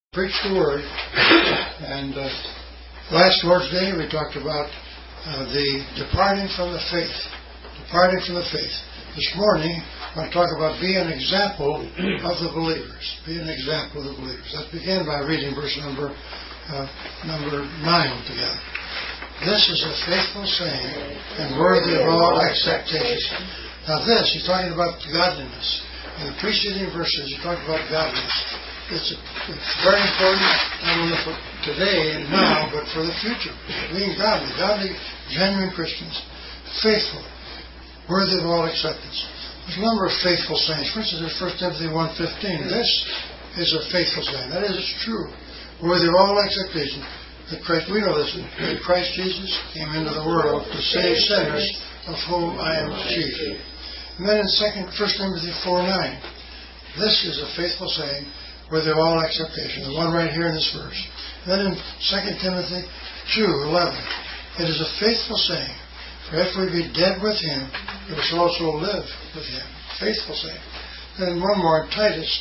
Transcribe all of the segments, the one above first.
Preach the Word. And last Lord's Day we talked about the departing from the faith. Departing from the faith. This morning I want to talk about being an example of the believers. Be an example of the believers. Let's begin by reading verse number 9 together. This is a faithful saying and worthy of all acceptation. Now this, he's talking about godliness. In the preceding verses, he talked about godliness. It's very important, not only for today and now, but for the future. Being godly, genuine Christians, faithful, worthy of all acceptance. There's a number of faithful sayings. For instance, in 1 Timothy 1:15, this is a faithful saying. That is, it's true. Worthy of all acceptation. That Christ, we know this, that Christ Jesus came into the world to save sinners, of whom I am chief. And then in 1 Timothy 4:9, this is a faithful saying, worthy of all acceptation. The one right here in this verse. And then in 2 Timothy 2:11, it is a faithful saying, for if we be dead with him, we shall also live with him. Faithful saying. Then one more in Titus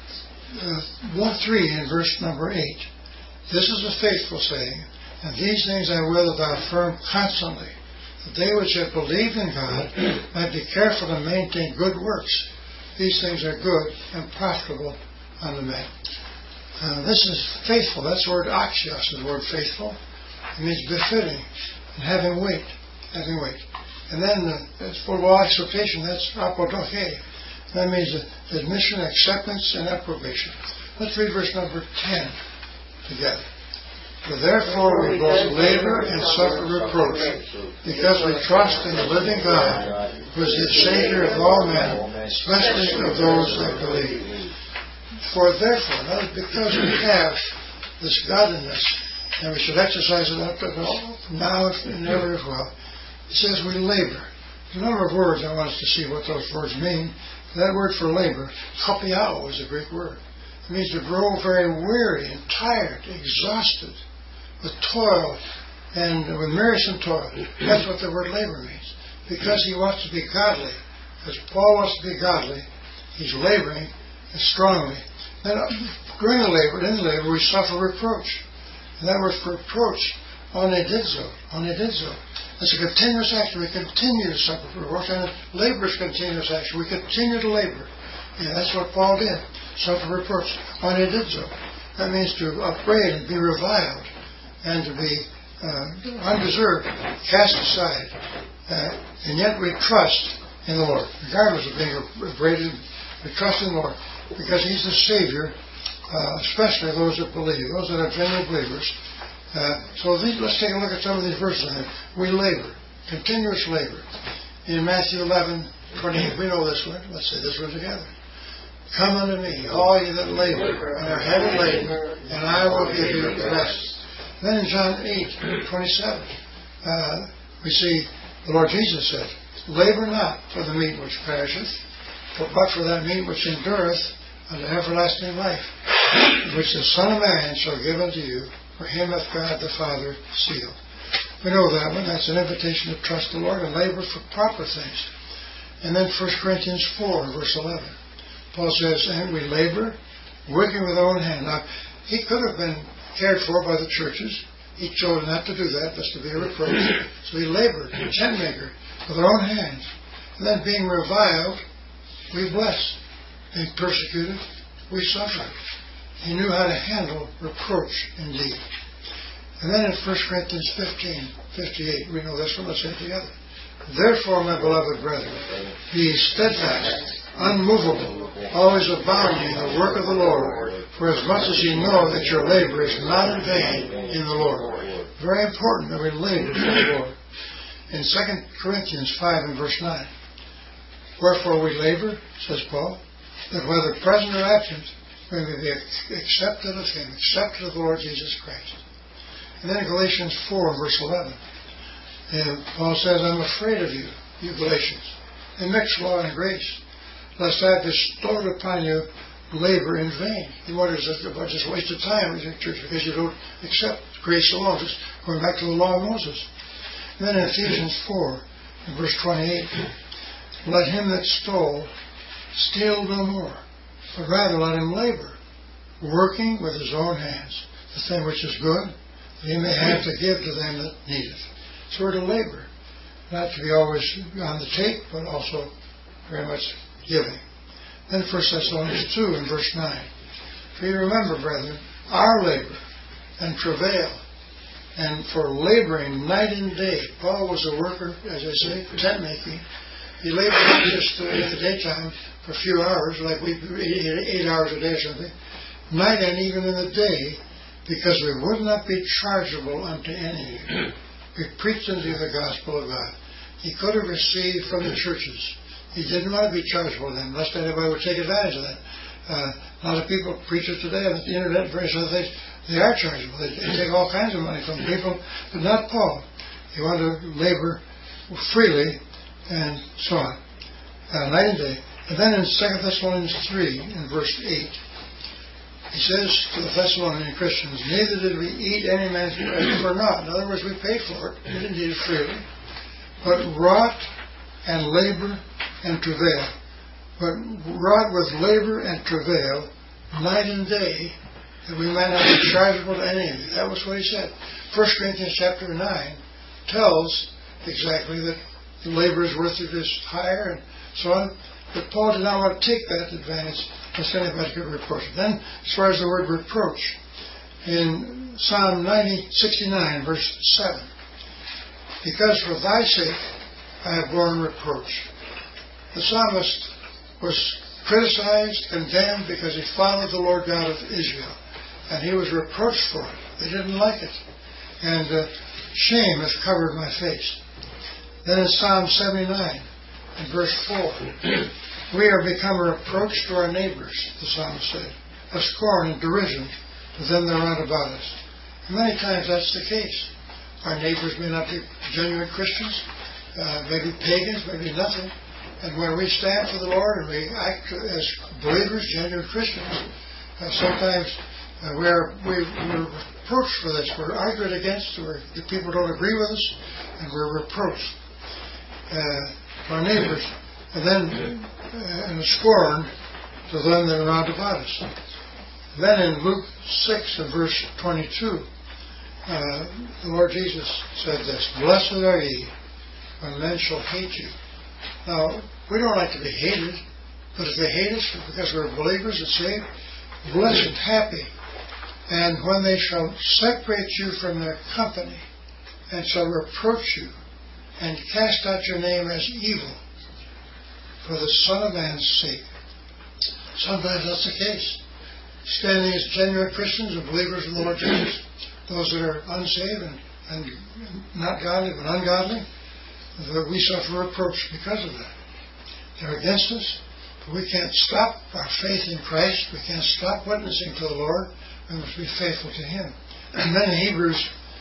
1:3 in verse number 8. This is a faithful saying, and these things I will that thou affirm constantly, that they which have believed in God might be careful to maintain good works. These things are good and profitable unto men. This is faithful. That's the word axios, the word faithful. It means befitting and having weight. Having weight. And then for all acceptation, that's apodoche. That means admission, acceptance, and approbation. Let's read verse number 10 together. For therefore we both labor and suffer reproach, because we trust in the living God, who is the Savior of all men, especially of those that believe. For therefore, because we have this godliness, and we should exercise it up to now and ever as well, it says we labor. There's a number of words I want us to see what those words mean. That word for labor, kopiao, is a Greek word. It means to grow very weary and tired, exhausted, with toil and with wearisome toil. That's what the word labor means. Because he wants to be godly. Because Paul wants to be godly, he's laboring strongly. Then during the labor, in the labor, we suffer reproach. And that word for reproach, onedidzo. It's a continuous action. We continue to suffer reproach. And labor is continuous action. We continue to labor. And that's what Paul did. Suffer reproach. Onedidzo. That means to upbraid and be reviled. And to be undeserved, cast aside. And yet we trust in the Lord. Regardless of being upbraided, we trust in the Lord. Because he's the Savior, especially those that believe, those that are genuine believers. Let's take a look at some of these verses. We labor, continuous labor. In Matthew 11:28, we know this one. Let's say this one together. Come unto me, all ye that labor and are heavy laden, and I will give you rest. Then in John 8:27, we see the Lord Jesus said, labor not for the meat which perisheth, but for that meat which endureth unto everlasting life, which the Son of Man shall give unto you, for him hath God the Father sealed. We know that one. That's an invitation to trust the Lord and labor for proper things. And then 1 Corinthians 4, verse 11. Paul says, and we labor, working with our own hand. Now, he could have been cared for by the churches. He chose not to do that, lest to be a reproach. So he labored, tent maker, with our own hands. And then being reviled, we bless. Being persecuted, we suffer. He knew how to handle reproach indeed. And then in 1 Corinthians 15:58, we know this one, let's say it together. Therefore, my beloved brethren, be steadfast, unmovable, always abounding in the work of the Lord, for as much as ye know that your labor is not in vain in the Lord. Very important that we labor for the Lord. In 2 Corinthians 5 and verse 9, wherefore we labor, says Paul, that whether present or absent, we may be accepted of him, accepted of the Lord Jesus Christ. And then in Galatians 4, verse 11, Paul says, I'm afraid of you, you Galatians, and mix law and grace, lest I have bestowed upon you labor in vain. You wonder, is it about just wasted time in your church because you don't accept grace alone, just going back to the law of Moses. And then in Ephesians 4, in verse 28, let him that stole steal no more, but rather let him labor, working with his own hands, the thing which is good, that he may have to give to them that need it. So we're to labor, not to be always on the take, but also very much giving. Then 1 Thessalonians 2 in verse 9. For you remember, brethren, our labor and travail, and for laboring night and day. Paul was a worker, as I say, tent making. He labored not just in the daytime for a few hours, like we 8 hours a day or something, night and even in the day, because we would not be chargeable unto any of you. We preached unto you the gospel of God. He could have received from the churches. He didn't want to be chargeable to them, lest anybody would take advantage of that. A lot of people, preachers today on the internet and various other things, they are chargeable. They take all kinds of money from people, but not Paul. He wanted to labor freely and so on, night and day. And then in 2 Thessalonians 3, in verse 8, he says to the Thessalonian Christians, neither did we eat any man's bread for naught. In other words, we paid for it. We didn't eat it freely. But wrought and labor and travail. But wrought with labor and travail night and day, that we might not be chargeable to any of you. That was what he said. 1 Corinthians chapter 9 tells exactly that the laborer's worth is higher and so on. But Paul did not want to take that advantage lest anybody could reproach him. Then, as far as the word reproach, in Psalm 69, verse 7, because for thy sake I have borne reproach. The psalmist was criticized, condemned, because he followed the Lord God of Israel. And he was reproached for it. They didn't like it. And shame hath covered my face. Then in Psalm 79, in verse 4, we are become a reproach to our neighbors, the psalmist said, a scorn and derision to them that are round about us. And many times that's the case. Our neighbors may not be genuine Christians, maybe pagans, maybe nothing. And when we stand for the Lord and we act as believers, genuine Christians, sometimes we're reproached for this. We're argued against, or the people don't agree with us, and we're reproached. Our neighbors, and then and scorn to them that are round about us. Then in Luke 6 and verse 22, the Lord Jesus said this, blessed are ye when men shall hate you. Now, we don't like to be hated, but if they hate us because we're believers and saved, blessed, happy. And when they shall separate you from their company, and shall reproach you, and cast out your name as evil, for the Son of Man's sake. Sometimes that's the case. Standing as genuine Christians and believers in the Lord Jesus, those that are unsaved and not godly but ungodly, we suffer reproach because of that. They're against us, but we can't stop our faith in Christ. We can't stop witnessing to the Lord. We must be faithful to Him. And then in Hebrews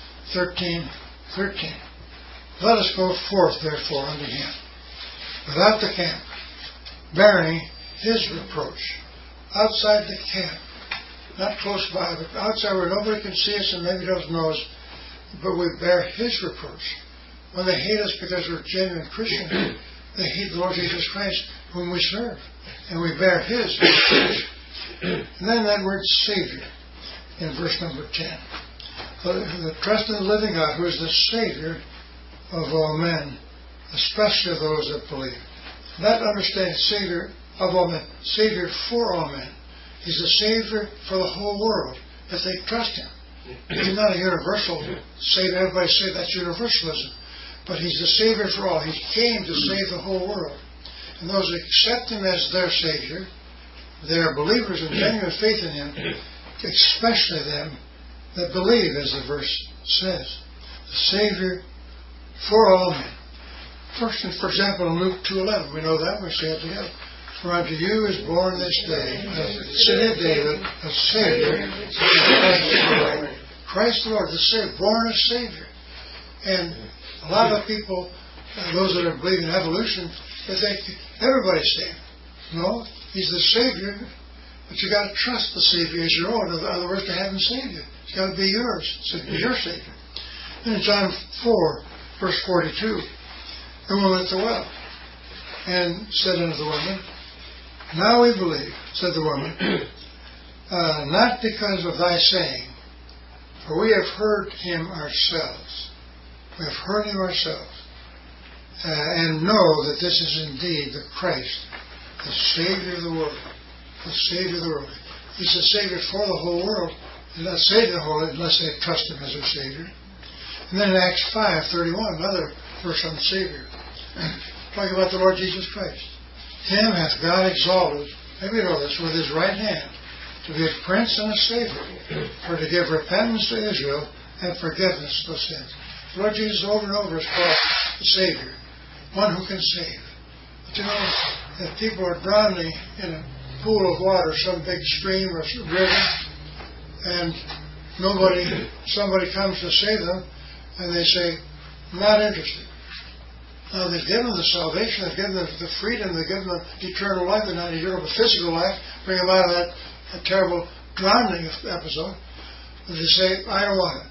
13:13, let us go forth therefore unto Him, without the camp, bearing His reproach, outside the camp, not close by, but outside where nobody can see us and maybe doesn't know us, but we bear His reproach. When they hate us because we're genuine Christians, they hate the Lord Jesus Christ, whom we serve, and we bear His reproach. And then that word Savior in verse number 10. The trust in the living God, who is the Savior of all men, especially of those that believe. That understands Savior of all men, Savior for all men. He's the Savior for the whole world if they trust Him. He's not a universal Savior. Everybody say that's universalism. But He's the Savior for all. He came to save the whole world. And those that accept Him as their Savior, they are believers in genuine faith in Him, especially them that believe, as the verse says. The Savior for all men. First, for example, in Luke 2:11, we know that, we say it together. For unto you is born this day, the city of David, a Savior, Christ the Lord, the Savior, born a Savior. And a lot of people, those that are believing in evolution, they think everybody's saved. No, He's the Savior, but you got to trust the Savior as your own. In other words, to have Him save you. It's got to be yours. It's to be your Savior. And in John 4, verse 42, the woman at the well, and said unto the woman, now we believe, said the woman, not because of thy saying, for we have heard him ourselves. We have heard him ourselves, and know that this is indeed the Christ, the Savior of the world. The Savior of the world. He's the Savior for the whole world. He's not saved the whole world unless they trust him as their Savior. And then in Acts 5:31, another verse on the Savior, talking about the Lord Jesus Christ. Him hath God exalted, maybe you know this, with his right hand, to be a Prince and a Savior, for to give repentance to Israel and forgiveness of sins. The Lord Jesus over and over is called the Savior, one who can save. But you know, if people are drowning in a pool of water, some big stream or river, and somebody comes to save them, and they say, not interested. Now, they've given them the salvation, they've given them the freedom, they've given them eternal life, and not eternal, but physical life, bring them out of that terrible drowning episode. But they say, I don't want it.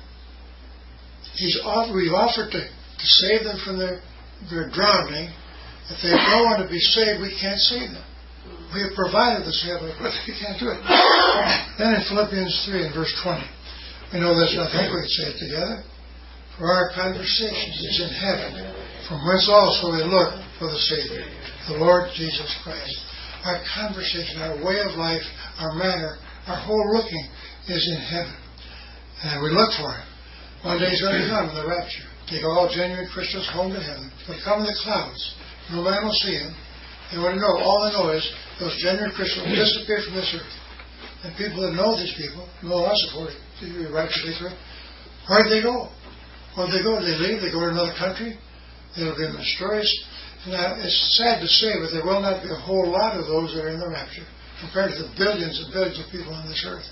We've offered to save them from their drowning. If they don't want to be saved, we can't save them. We have provided the salvation, but we can't do it. Then in Philippians 3 and verse 20, we know this, I think we can say it together. For our conversation is in heaven, from whence also we look for the Savior, the Lord Jesus Christ. Our conversation, our way of life, our manner, our whole looking is in heaven. And we look for him. One day he's going to come in the rapture. Take all genuine Christians home to heaven. He'll come in the clouds. No man will see him. They want to know. All they know is those genuine Christians will disappear from this earth. And people that know these people, know us, of course, the rapture day through, where'd they go? Where'd they go? Did they leave? They go to another country? They'll be mysterious. Now, it's sad to say, but there will not be a whole lot of those that are in the rapture compared to the billions and billions of people on this earth.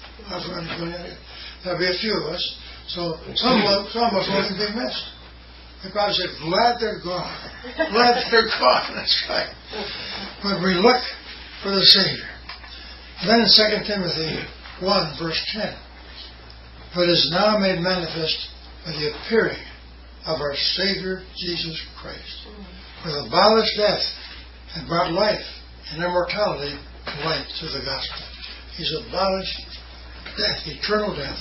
There'll be a few of us. So some of us won't even be missed. They probably say, glad they're gone. Glad they're gone. That's right. But we look for the Savior. Then in 2 Timothy 1, verse 10, but is now made manifest by the appearing of our Savior Jesus Christ, who hath abolished death and brought life and immortality to light through the gospel. He's abolished death, eternal death,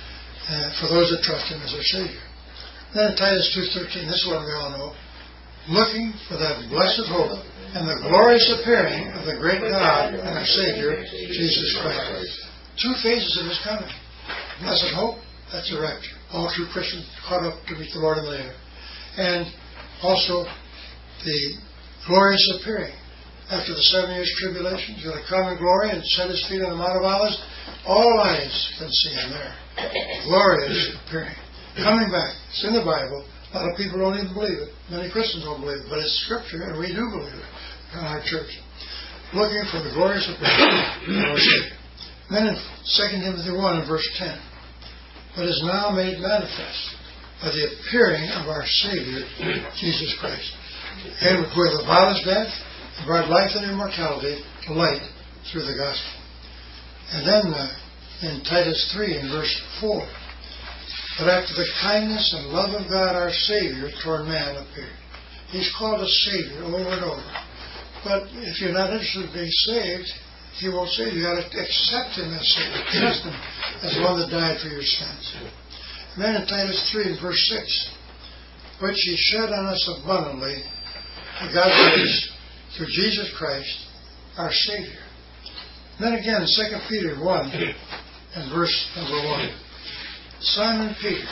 for those that trust him as their Savior. Then in Titus 2:13, this one we all know, looking for that blessed hope and the glorious appearing of the great God and our Savior, Jesus Christ. Two phases of his coming. Blessed hope, that's the rapture. All true Christians caught up to meet the Lord in the air. And also the glorious appearing. After the 7 years tribulation, he's going to come in glory and set his feet on the Mount of Olives. All eyes can see him there. Glorious appearing. Coming back. It's in the Bible. A lot of people don't even believe it. Many Christians don't believe it. But it's Scripture, and we do believe it in our church. Looking for the glorious appearing of our Savior. Then in 2 Timothy 1 and verse 10, but is now made manifest by the appearing of our Savior, Jesus Christ. And who hath abolished death and brought life and immortality to light through the gospel. And then in Titus 3 and verse 4, but after the kindness and love of God our Savior toward man appeared. He's called a Savior over and over. But if you're not interested in being saved, he won't save you. You've got to accept him as Savior. Trust him as one that died for your sins. And then in Titus 3 and verse 6, which he shed on us abundantly for God's grace through Jesus Christ, our Savior. And then again in 2 Peter 1 and verse number 1. Simon Peter,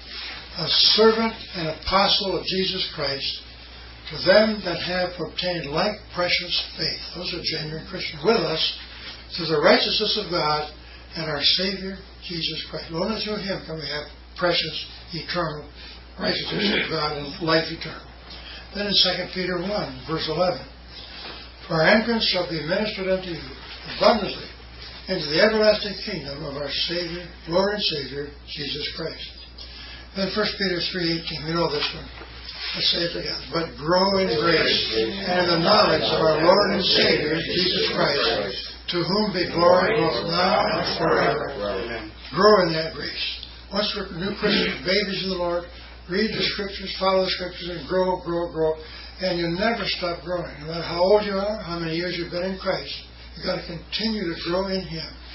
a servant and apostle of Jesus Christ, to them that have obtained like precious faith, those are genuine Christians, with us, through the righteousness of God and our Savior, Jesus Christ. Only through him can we have precious, eternal righteousness of God and life eternal. Then in 2 Peter 1, verse 11, for our entrance shall be ministered unto you abundantly into the everlasting kingdom of our Savior, Lord and Savior, Jesus Christ. Then 1 Peter 3:18, we know this one. Let's say it together. But grow in grace and in the knowledge of our Lord and Savior, Jesus Christ, to whom be glory both now and forever. Amen. Grow in that grace. Once we're new Christians, babies in the Lord, read the Scriptures, follow the Scriptures, and grow, grow, grow. And you never stop growing. No matter how old you are, how many years you've been in Christ, you've got to continue to grow in him.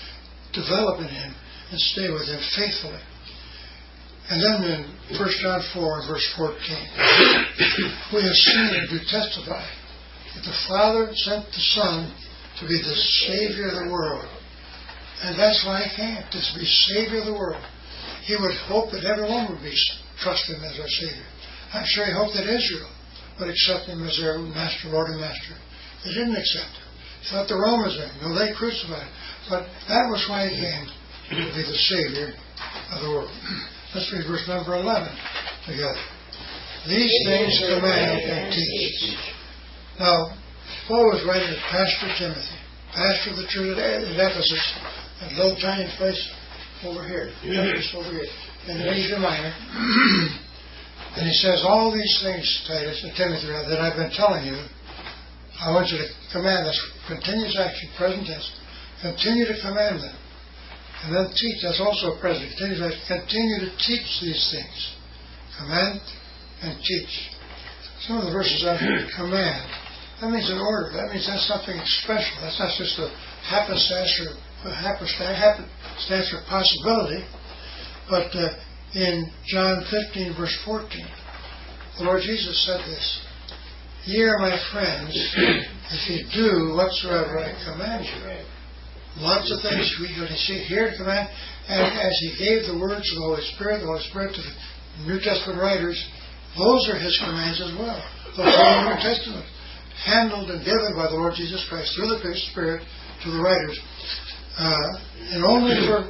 develop in him and stay with him faithfully. And then in 1 John 4 and verse 14, we have seen and do testify that the Father sent the Son to be the Savior of the world. And that's why he came, to be Savior of the world. He would hope that everyone would trust him as our Savior. I'm sure he hoped that Israel would accept him as their master, Lord and Master. They didn't accept him. He thought the Romans did. No, they crucified him. But that was why he came, to be the Savior of the world. Let's read verse number 11 together. These things command and teach. Now, Paul was writing to Pastor Timothy, pastor of the church at Ephesus, a little tiny place over here, Ephesus over here, in Asia Minor. And he says, all these things, Titus, and Timothy, that I've been telling you, I want you to command this. Continuous action, present tense. Continue to command them. And then teach, that's also a present. Continue to teach these things. Command and teach. Some of the verses are command. That means an order. That means that's something special. That's not just a happenstance or possibility. But in John 15, verse 14, the Lord Jesus said this, Ye are my friends, if you do whatsoever I command you. Lots of things we see here to command, and as he gave the words of the Holy Spirit to the New Testament writers, those are his commands as well. The whole New Testament, handled and given by the Lord Jesus Christ through the Spirit to the writers, and only for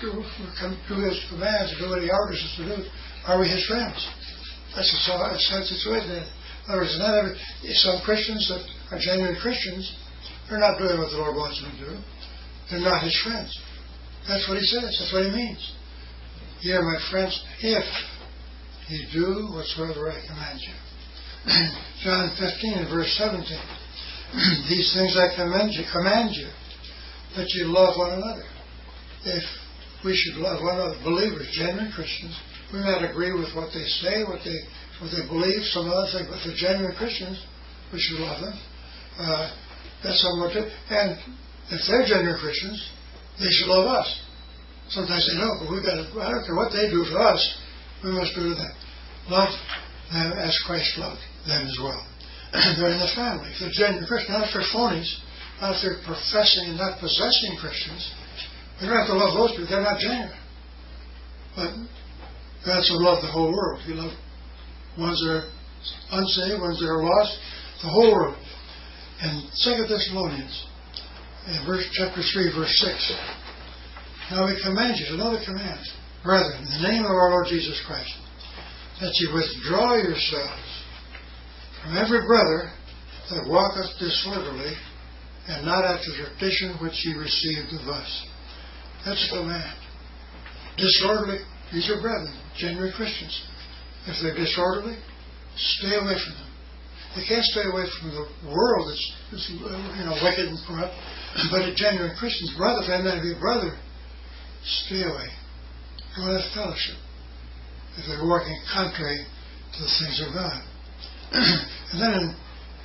his commands and do what he orders us to do are we his friends. That's the situation. In other words, some Christians that are genuine Christians are not doing what the Lord wants them to do. They're not his friends. That's what he says. That's what he means. Ye are my friends if you do whatsoever I command you. John 15 and verse 17. These things I command you, that you love one another. If we should love one another, believers, genuine Christians, we might agree with what they say, what they believe, some other thing, but for genuine Christians, we should love them. That's somewhat it. And if they're genuine Christians, they should love us. Sometimes they don't, but I don't care what they do for us, we must do to them. Love them as Christ loved them as well. They're in the family. If they're genuine Christians, not if they're phonies, not if they're professing and not possessing Christians. We don't have to love those people, they're not genuine. But God so loved the whole world. He loved ones that are unsaved, ones that are lost, the whole world. And 2 Thessalonians, in chapter 3, verse 6. Now we command you, another command, brethren, in the name of our Lord Jesus Christ, that ye withdraw yourselves from every brother that walketh disorderly, and not after the tradition which ye received of us. That's a command. Disorderly, these are brethren, genuine Christians. If they're disorderly, stay away from them. You can't stay away from the world that's wicked and corrupt. But a genuine Christian's brother, if I'm going to be a brother, stay away. Don't have fellowship if they're working contrary to the things of God. And then in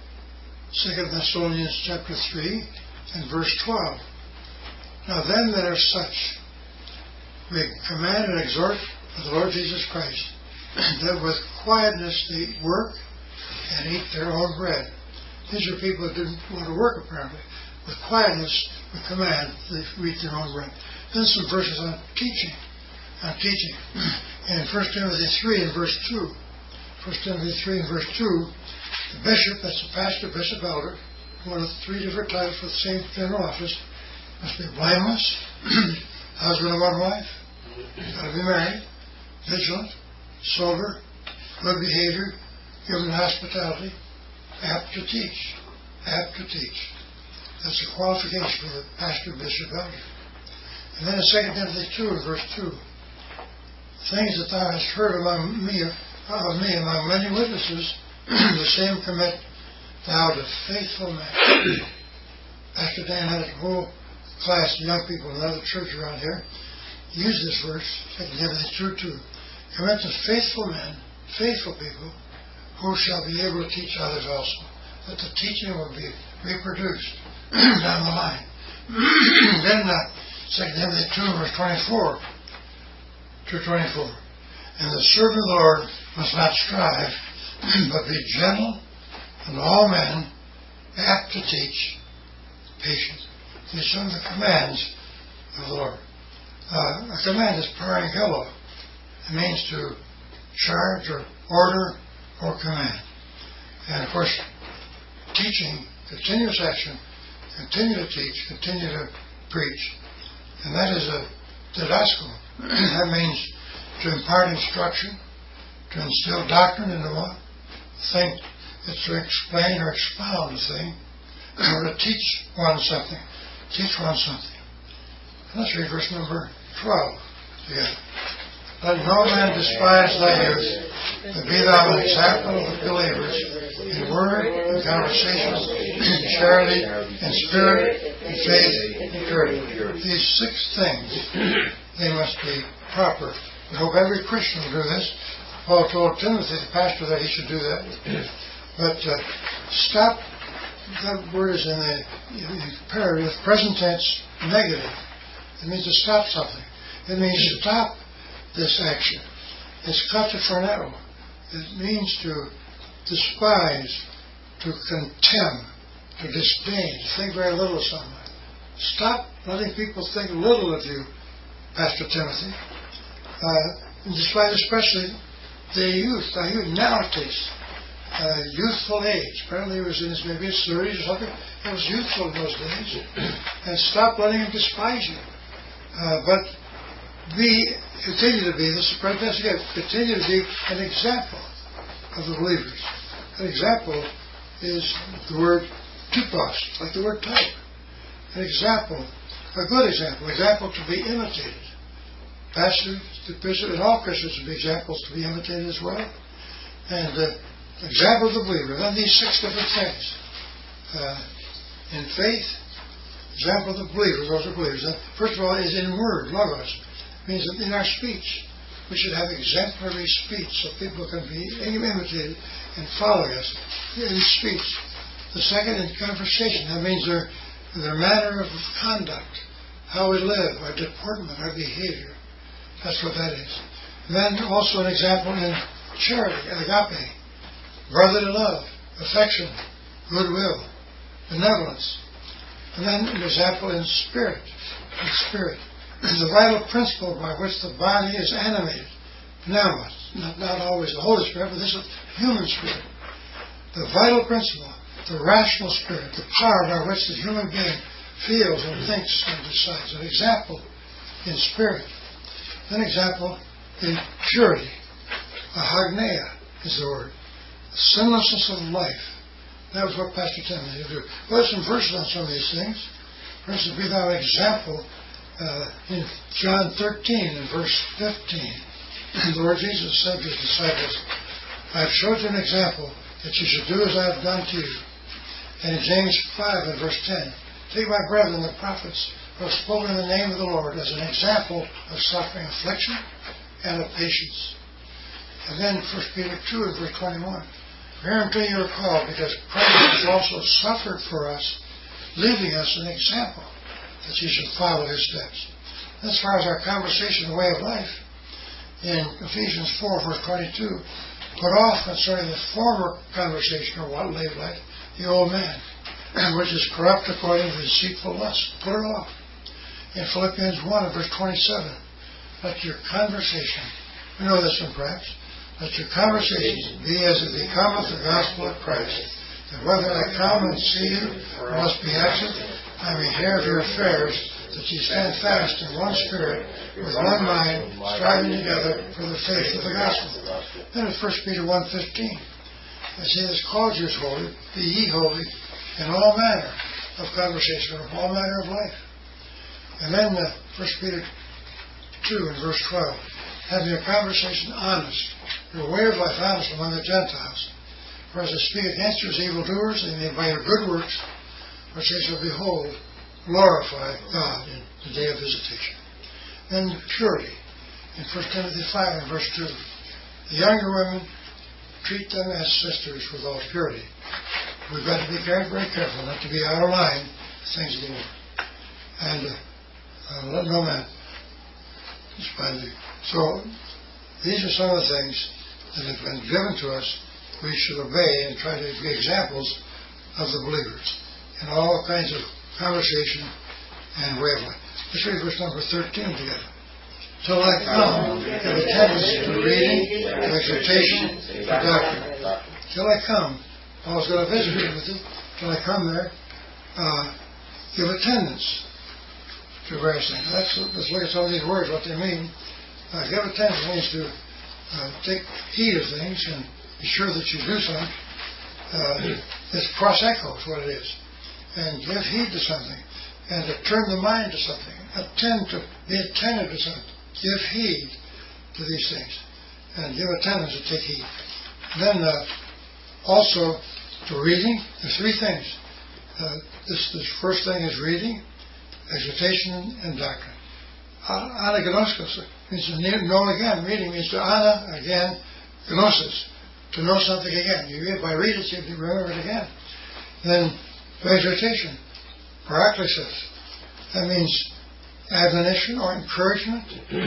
2 Thessalonians chapter 3 and verse 12, now them that are such, we command and exhort of the Lord Jesus Christ, that with quietness they work and eat their own bread. These are people that didn't want to work apparently. With quietness, we command they eat their own bread. Then some verses on teaching. In 1 Timothy 3 and verse 2. 1 Timothy 3 and verse 2, the bishop, that's the pastor, bishop, elder, one of the three different titles for the same general office, must be blameless, husband of one wife, got to be married, vigilant, sober, good behavior, given hospitality, apt to teach. That's a qualification for the pastor, bishop, elder. And then in 2 Timothy 2 and verse 2, things that thou hast heard among me among many witnesses, the same commit thou to faithful men. Pastor Dan had a whole class of young people in another church around here use this verse, 2 Timothy 2:2. Commit to faithful men, faithful people, who shall be able to teach others also. That the teaching will be reproduced down the line. Then 2 Timothy 2, verse 24 to 24. And the servant of the Lord must not strive, but be gentle unto all men, apt to teach, patient. These are the commands of the Lord. A command is parangelo. It means to charge or order or command. And of course, teaching, continuous action, continue to teach, continue to preach. And that is a didasko. That means to impart instruction, to instill doctrine into one thing. It's to explain or expound a thing, or to teach one something. Teach one something. Let's read verse number 12 together. Let no man despise thy youth, but be thou an example of the believers in word, in conversation, in charity, in spirit, in faith, in purity. These 6 things, they must be proper. I hope every Christian will do this. Paul told Timothy, the pastor, that he should do that. But stop, that word is in the imperative, present tense, negative. It means to stop something. It means stop this action. It's kataphroneo. It means to despise, to contemn, to disdain, to think very little of someone. Stop letting people think little of you, Pastor Timothy. And despite especially the youth nowadays, youthful age. Apparently he was in maybe his 30s or something. He was youthful in those days. And stop letting him despise you. But continue to be, this is present again, continue to be an example of the believers. An example is the word typos, like the word type. An example, a good example to be imitated. Pastors, the bishop, and all Christians should be examples to be imitated as well. And example of the believer. Then these 6 different things. In faith, example of the believer, those are believers. And first of all, is in word, logos. It means that in our speech, we should have exemplary speech so people can be imitated and follow us in speech. The second, in conversation. That means their manner of conduct, how we live, our deportment, our behavior. That's what that is. And then also an example in charity, agape, brotherly love, affection, goodwill, benevolence. And then an example in spirit. The vital principle by which the body is animated. Now, not always the Holy Spirit, but this is human spirit. The vital principle, the rational spirit, the power by which the human being feels and thinks and decides. An example in spirit. An example in purity. Ahagneia is the word. The sinlessness of life. That was what Pastor Timothy would do. Well, there's some verses on some of these things. For instance, be thou an example in John 13 and verse 15. The Lord Jesus said to his disciples, I have showed you an example that you should do as I have done to you. And in James 5 and verse 10, take my brethren, the prophets, who have spoken in the name of the Lord as an example of suffering, affliction, and of patience. And then 1 Peter 2 and verse 21. Whereunto you are called, because Christ has also suffered for us, leaving us an example that you should follow his steps. As far as our conversation, the way of life, in Ephesians 4 verse 22, put off concerning the former conversation or what way of life, the old man, which is corrupt according to deceitful lust. Put it off. In Philippians 1 verse 27, let your conversation, we know this one perhaps, let your conversation be as it becometh the gospel of Christ, that whether I come and see you or must be absent, I may hear of your affairs, that ye stand fast in one spirit, with one mind, striving together for the faith of the gospel. Then in 1 Peter 1:15, I say this called you is holy, be ye holy in all manner of conversation, or all manner of life. And then 1 Peter 2 and verse 12, having your conversation honest, your way of life honest among the Gentiles. For as they speak against you as evildoers, they may by your good works, which they shall behold, glorify God in the day of visitation. Then purity. In 1 Timothy 5 and verse 2, the younger women, treat them as sisters with all purity. We've got to be very, very careful not to be out of line with things of the Lord. And Let no man despise thee. So these are some of the things that have been given to us. We should obey and try to be examples of the believers in all kinds of conversation and way of life. Let's read verse number 13 together. Till I come, give attendance to reading, to exhortation, to doctrine. Till I come, Paul's going to visit you with it. Till I come there, give attendance to various things. Let's look at some of these words, what they mean. Give attendance means to take heed of things and be sure that you do something. It's prosecco is what it is. And give heed to something. And to turn the mind to something. Be attentive to something. Give heed to these things. And give attendance to take heed. Then also to reading. There's three things. This first thing is reading, exhortation, and doctrine. Anagnoskos means to know again. Reading means to ana again, gnosis, to know something again. By reading it, you remember it again. Then exhortation, paraklesis. That means admonition or encouragement,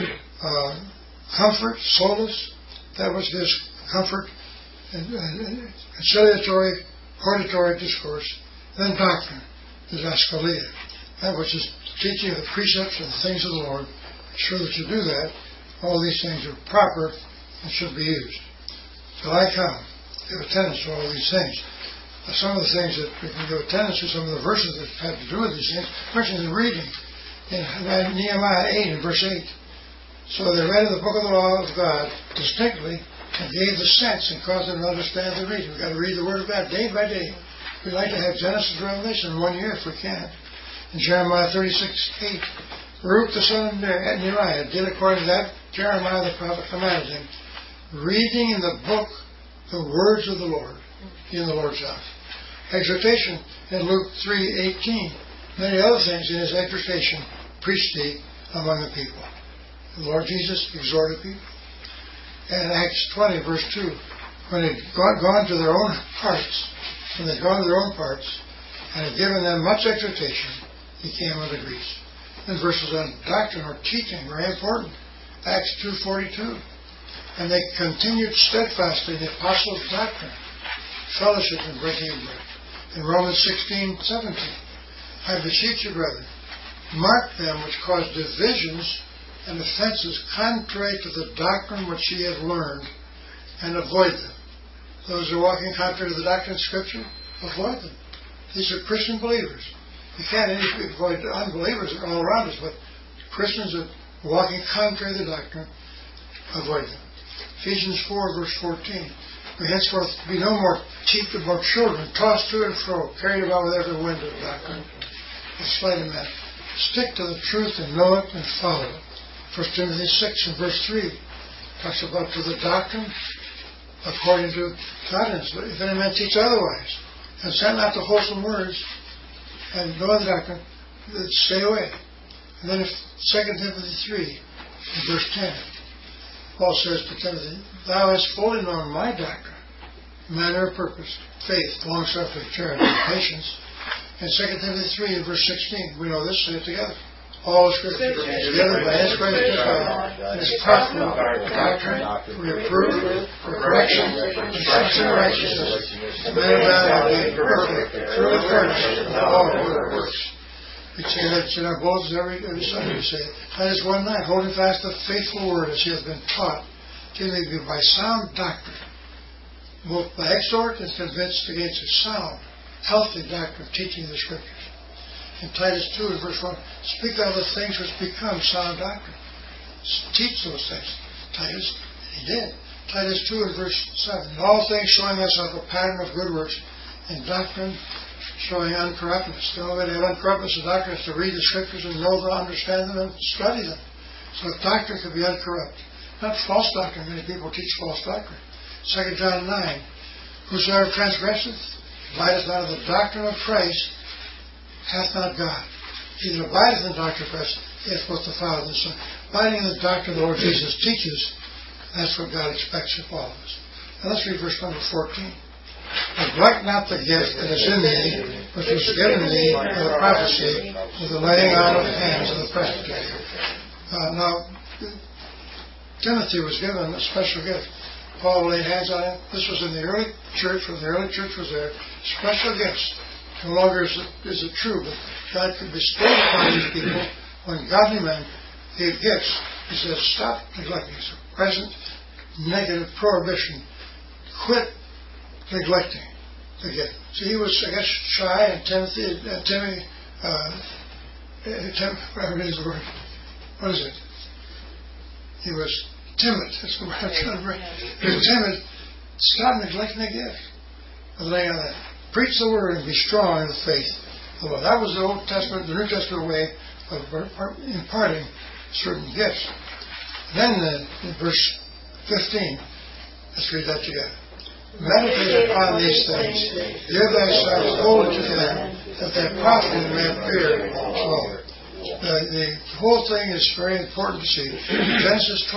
comfort, solace. That was his comfort, and conciliatory, hortatory discourse. Then doctrine is askalia, that which is teaching of the precepts and the things of the Lord. Sure that you do that. All these things are proper and should be used. Till I come, give attendance to all these things. Some of the things that we can give attendance to, some of the verses that have to do with these things, for instance, in reading, in Nehemiah 8 and verse 8. So they read in the book of the law of God distinctly and gave the sense and caused them to understand the reading. We've got to read the Word of God day by day. We like to have Genesis and Revelation in 1 year if we can. In Jeremiah 36:8, Baruch the son of Neriah did according to that Jeremiah the prophet commanded him, reading in the book the words of the Lord in the Lord's house. Exhortation in Luke 3:18. Many other things in his exhortation preached he among the people. The Lord Jesus exhorted people. And Acts 20 verse 2, when they'd gone to their own parts, and had given them much exhortation, he came unto Greece. And verses on doctrine or teaching, very important. Acts 2:42. And they continued steadfastly in the apostles' doctrine, fellowship and breaking of bread. In Romans 16:17, I beseech you, brethren, mark them which cause divisions and offenses contrary to the doctrine which ye have learned, and avoid them. Those who are walking contrary to the doctrine of Scripture, avoid them. These are Christian believers. You can't avoid unbelievers that are all around us, but Christians that are walking contrary to the doctrine, avoid them. Ephesians 4 verse 14. We henceforth be no more children, tossed to and fro, carried about with every wind of doctrine, and sleight of men. Stick to the truth and know it and follow it. 1 Timothy 6 and verse 3 talks about to the doctrine according to godliness. But if any man teach otherwise, and send not the wholesome words, and know the doctrine, then stay away. And then 2 Timothy 3 and verse 10, Paul says to Timothy, thou hast fully known my doctrine, manner of purpose, faith, long-suffering, charity, and patience. And 2 Timothy 3 and verse 16, we know this, say it together. All Scripture together by inspiration of God and is profitable for doctrine, for reproof, for correction, instruction in righteousness, the man of God will be perfect, truly furnished in all good works. We say that in our bulletins every Sunday. We say, Titus 1:9, holding fast the faithful word as he has been taught, till they be by sound doctrine, both by exhort and convinced against a sound, healthy doctrine, teaching the Scriptures. In Titus 2 and verse 1, speak thou the things which become sound doctrine. Teach those things. Titus, he did. Titus 2 and verse 7, in all things showing thyself a pattern of good works, and doctrine showing uncorruptness. The only way to have uncorruptness in doctrine is to read the Scriptures and know them, understand them, and study them. So doctrine can be uncorrupt. Not false doctrine. Many people teach false doctrine. 2 John 9, whosoever transgresseth, abideth not of the doctrine of Christ, hath not God. He that abideth in the doctrine of Christ hath both the Father and the Son. Abiding in the doctrine the Lord Jesus teaches, that's what God expects of all of us. Now let's read verse number 14. Neglect not the gift that is in thee, which was given thee by the prophecy with the laying on of hands of the presbytery. Now, Timothy was given a special gift. Paul laid hands on him. This was in the early church, when the early church was there. Special gifts. No longer is it true, but God could bestow upon these people when godly men gave gifts. He says, stop neglecting. It's a present negative prohibition. Quit neglecting the gift. So he was, I guess, shy, and whatever it is the word. What is it? He was timid. That's the word I'm trying to bring. He was timid. Stop neglecting the gift. Laying on that. Preach the word and be strong in the faith. Well, that was the Old Testament, the New Testament way of imparting certain gifts. Then in verse 15, let's read that together. Meditate upon these things. Give thyself wholly to them, that thy profit may appear slow. The whole thing is very important to see. Genesis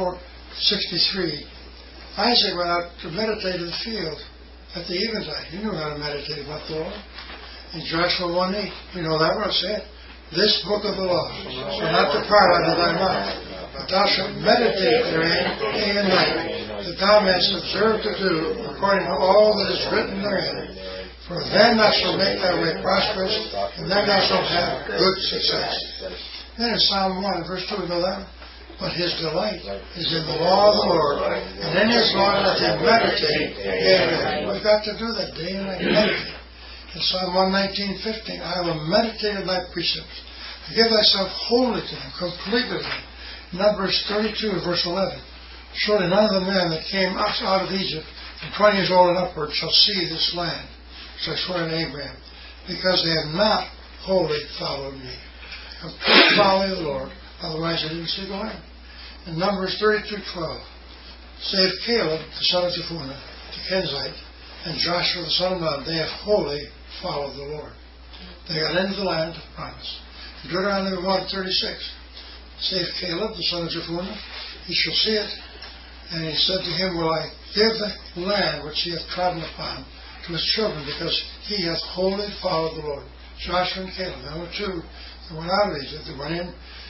24:63. Isaac went out to meditate in the field at the eventide. He knew how to meditate about the Lord. In Joshua 1:8, we know that what it said. This book of the law shall not depart out of thy mouth, but thou shalt meditate therein day and night, that thou mayest observe to do according to all that is written therein. For then thou shalt make thy way prosperous, and then thou shalt have good success. Then in Psalm 1, verse 2, we know that. But his delight is in the law of the Lord, and in his law doth he meditate day and night. We've got to do that day and night. Meditate. In Psalm 119:15, I will meditate in thy precepts. Give thyself wholly to them, completely to them. Numbers 32 and verse 11. Surely none of the men that came out of Egypt from 20 years old and upward shall see this land, which I swore to Abraham, because they have not wholly followed me. Complete folly of the Lord, otherwise they didn't see the land. In Numbers 32:12, save Caleb, the son of Jephunneh, the Kenizzite, and Joshua, the son of Nun. They have wholly followed the Lord. They got into the land of promise. In Deuteronomy 1:36, save Caleb, the son of Jephunneh, he shall see it. And he said to him, will I give the land which he hath trodden upon to his children, because he hath wholly followed the Lord. Joshua and Caleb, there were two that went out of Egypt. They went in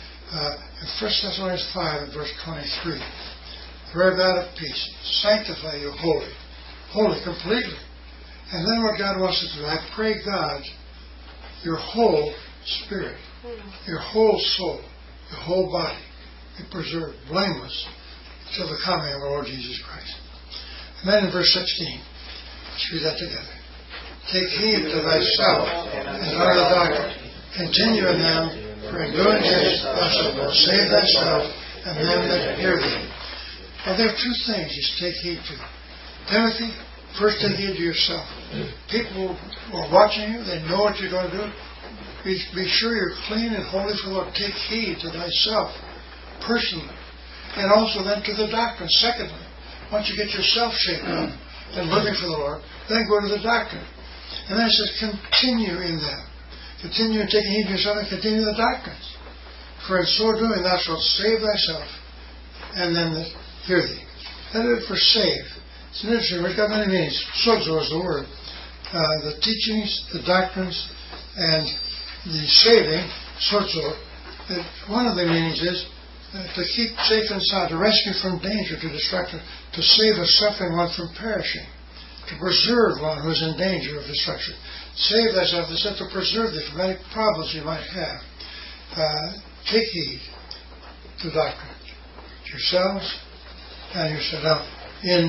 1 Thessalonians 5 and verse 23. The very God of peace, sanctify you wholly, completely. And then what God wants us to do, I pray God, your whole spirit, your whole soul, your whole body be preserved blameless until the coming of our Lord Jesus Christ. And then in verse 16, let's read that together. Take heed to thyself and learn the doctrine. Continue in them, for in doing this thou shalt both save thyself and them that hear thee. Well, there are two things you should take heed to. Timothy, first take heed to yourself. People who are watching you, they know what you're going to do. Be sure you're clean and holy for the Lord. Take heed to thyself, personally. And also then to the doctrine. Secondly, once you get yourself shaped up and living for the Lord, then go to the doctrine. And then it says, continue in them. Continue in taking heed to yourself and continue the doctrines. For in so doing thou shalt save thyself and them that hear thee. That is for save. It's an interesting word. It's got many meanings. Sozo is the word. The teachings, the doctrines, and the saving, sozo. One of the meanings is to keep safe and sound, to rescue from danger, to destruction, to save a suffering one from perishing, to preserve one who is in danger of destruction. Save thyself, they said, to preserve thee from any problems you might have. Take heed to doctrine. Yourselves and yourself. Now,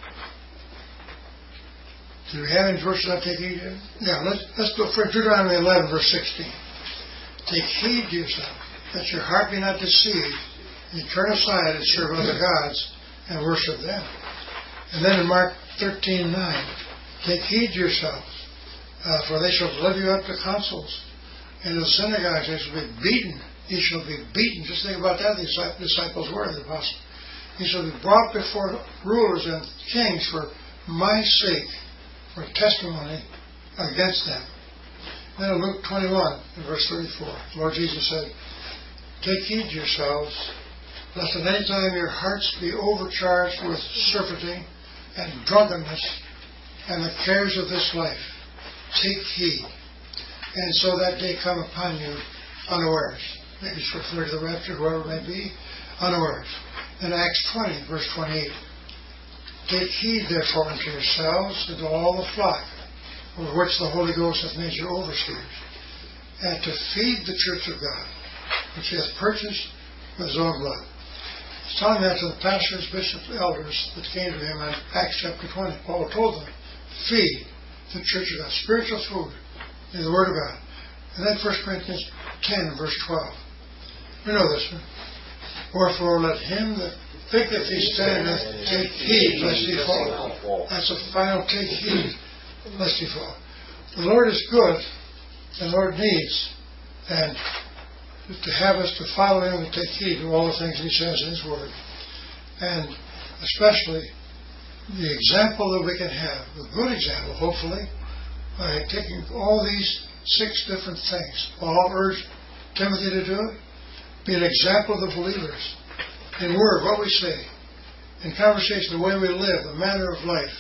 do we have any verses that take heed to? Yeah, let's go for Deuteronomy 11, verse 16. Take heed to yourself, that your heart be not deceived, and you turn aside and serve other gods and worship them. And then in Mark 13:9, take heed to yourselves, for they shall deliver you up to councils, and in the synagogues they shall be beaten. You shall be beaten. Just think about that. The disciples were the apostles. You shall be brought before rulers and kings for my sake, for testimony against them. Then in Luke 21, in verse 34, Lord Jesus said, take heed to yourselves, lest at any time your hearts be overcharged with surfeiting and drunkenness, and the cares of this life. Take heed, and so that day come upon you unawares. Maybe it's referred to the rapture, whoever it may be, unawares. In Acts 20, verse 28, take heed therefore unto yourselves and to all the flock, over which the Holy Ghost hath made you overseers, and to feed the church of God, which he hath purchased with his own blood. He's telling that to the pastors, bishops, elders that came to him in Acts chapter 20. Paul told them, feed the church of God, spiritual food in the Word of God. And then 1 Corinthians 10, verse 12. We know this one. Wherefore let him that thinketh he standeth take heed lest he fall. That's a final take heed lest he fall. The Lord is good, and the Lord needs, and to have us to follow him and take heed to all the things he says in his Word. And especially the example that we can have, a good example, hopefully, by taking all these 6 different things. Paul urged Timothy to do it. Be an example of the believers. In word, what we say. In conversation, the way we live, the manner of life.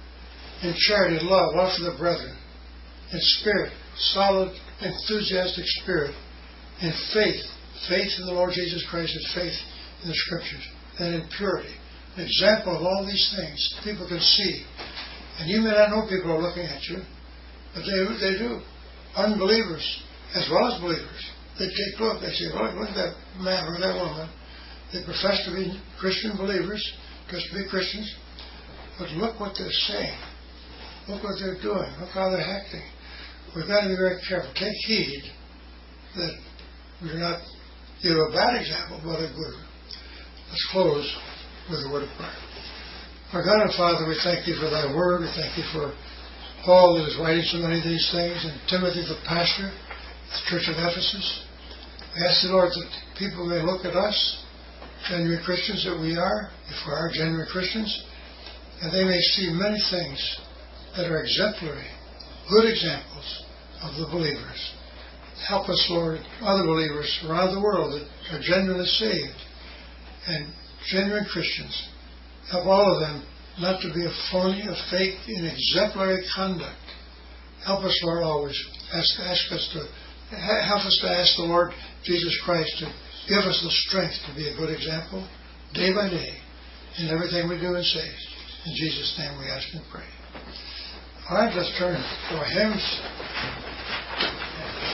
In charity, love for the brethren. In spirit, solid, enthusiastic spirit. In faith in the Lord Jesus Christ, and faith in the Scriptures. And in purity. An example of all these things people can see. And you may not know people are looking at you, but they do. Unbelievers as well as believers. They take a look. They say, oh, look at that man or that woman. They profess to be Christian believers, just to be Christians. But look what they're saying. Look what they're doing. Look how they're acting. We've got to be very careful. Take heed that we do not give a bad example, but a good one. Let's close with a word of prayer. Our God and Father, we thank you for thy word. We thank you for Paul that is writing so many of these things, and Timothy the pastor, the church of Ephesus. We ask the Lord that people may look at us, genuine Christians that we are, if we are genuine Christians, and they may see many things that are exemplary, good examples of the believers. Help us, Lord, other believers around the world that are genuinely saved and genuine Christians. Help all of them not to be a phony, a fake, in exemplary conduct. Help us, Lord, always. Help us to ask the Lord Jesus Christ to give us the strength to be a good example, day by day, in everything we do and say. In Jesus' name we ask and pray. All right, let's turn to our hymns.